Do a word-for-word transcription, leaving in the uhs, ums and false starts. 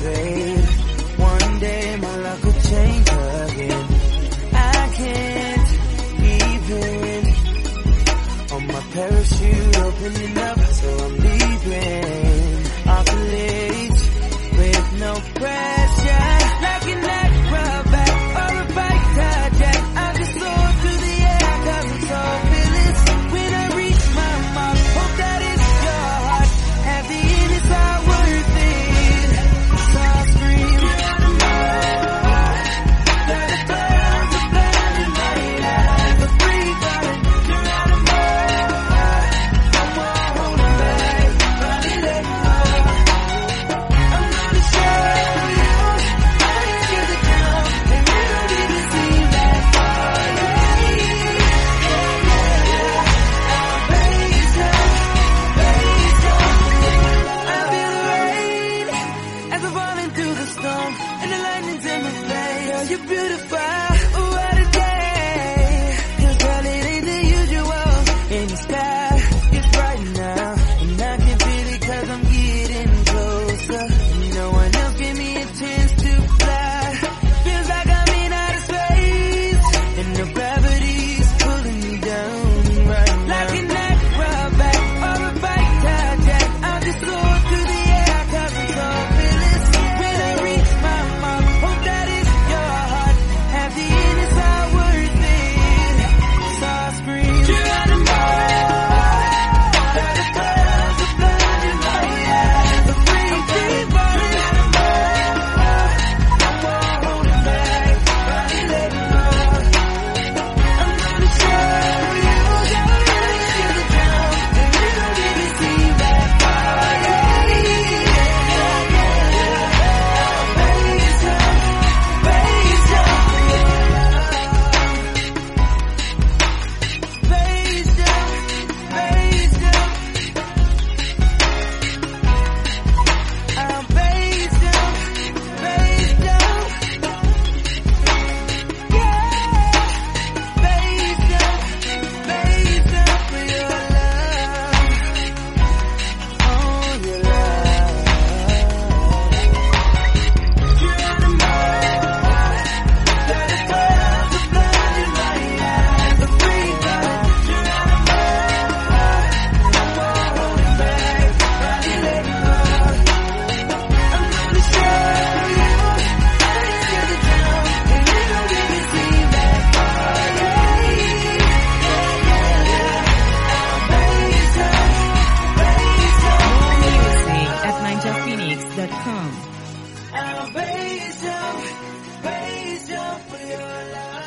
babe. One day my luck will change again. I can't keep it on my parachute opening up, so I'm leaving off the ledge with no pressure. Like an acrobat or a bike hijack, I just soar through the air 'cause I'm so fearless. When I reach my mark, hope that it's your heart. At the end it's all worth it. So I'll scream, you're out of my heart. Like the clouds are blinding my eyes. But free falling, you're out of my heart. No more holding back, finally let go. I'm gonna show you I ain't scared to come, and you don't even seem that far. Yeah, yeah, yeah, yeah. I'll raise up, raise up. I feel the rain as I'm falling through the storm, and the lightning's in my face. Girl, you're beautiful. Oh, what a day. 'Cause girl, it ain't the usual. In the sky, it's bright now, and I can feel it 'cause I'm getting closer. No one else gave me a chance to fly. Feels like I'm in outer space, and the gravity's pulling me down right now. Like an acrobat or a bike hijack, I'll just soar through the air 'cause I'm so fearless. When I reach my mark, hope that it's your heart. At the end it's all worth it. So I'll scream, you're out of my heart. Like the clouds are blinding my eyes. I'm free, I'm free falling. You're out of my heart. No more holding back, finally let go. I'm gonna show you, show you you're the drum, and you don't even seem that far. Yeah, yeah, yeah, yeah. I'll raise up, raise up for your love. Raise up, raise up. I'll raise up, raise up. Yeah, raise up, raise up for your love. Oh, your love. You're out of my heart. Like the clouds are blinding my eyes. I'm free falling. You're out of my heart. No more holding back, finally let go. I'm gonna show you I ain't scared to jump, and you don't even seem that far. Yeah, yeah, yeah, yeah. I'll raise up, raise up. More music at ninja phoenix dot com. I'll raise up, raise up for your love.